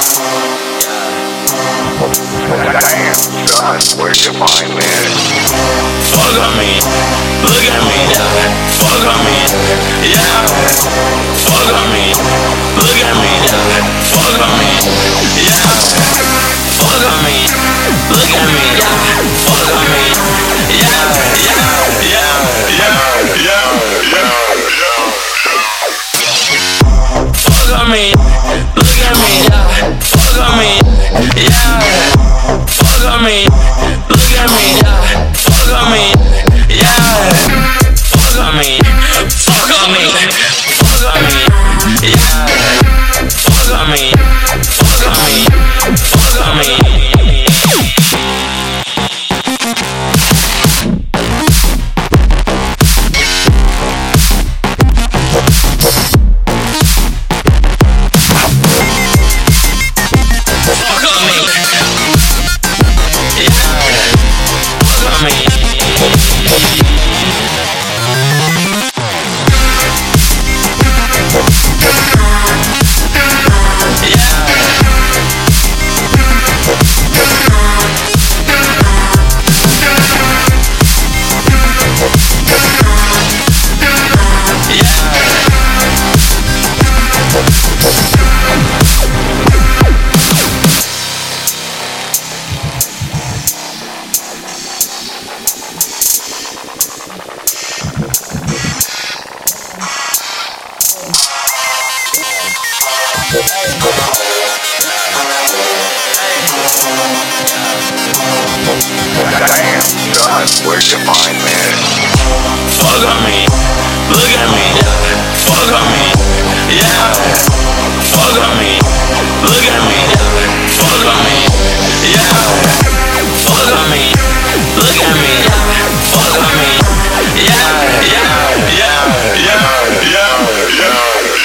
Damn, son, where'd you find this? Fuck on me, look at me, yeah. Fuck on me, yeah. Fuck on me, look at me, yeah. Fuck on me, yeah. Fuck on me, look at me, yeah. Fuck on me, yeah, yeah, yeah, yeah. Fuck on me, look at me, yeah. Fuck on me, yeah. Fuck on me, look at me, yeah. Fuck on me, yeah. Fuck on me, fuck on me, fuck on me, yeah. Fuck on me, fuck on me, fuck on me. Damn, son, where'd you find this? Fuck on me, look at me, yeah. Fuck on me, yeah. Fuck on me, look at me, yeah. Fuck on me, yeah. Fuck on me, look at me, yeah. Fuck on me, yeah, yeah, yeah, yeah, yeah, yeah.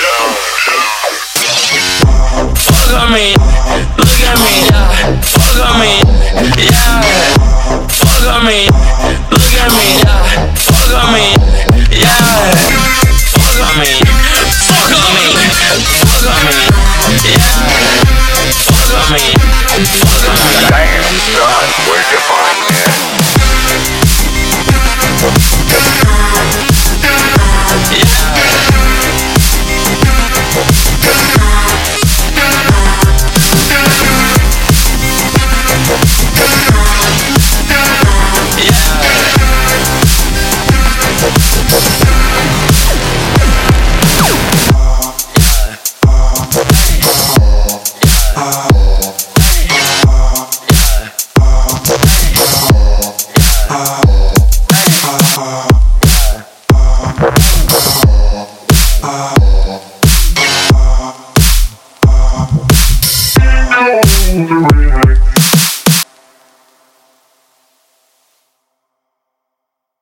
Fuck on me, look at me, yeah. Fuck on me, yeah. Fuck on me.